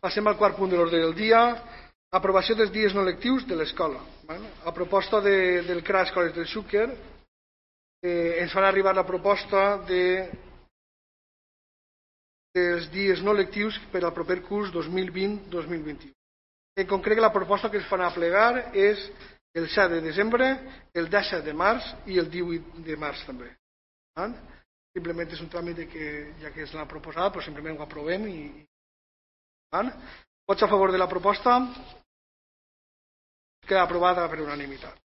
Passem al quart punt de l'ordre del dia. Aprovació dels dies no lectius de l'escola. A proposta del CRA Escoles del Xúquer, ens fan arribar la proposta dels dies no lectius per al proper curs 2020-2021. En concret, la proposta que ens fan plegar és el 7 de desembre, el 17 de març i el 18 de març també. Simplement és un tràmit que, ja que és la proposada, doncs simplement ho aprovem. Vots a favor de la proposta? Queda aprovada per unanimitat.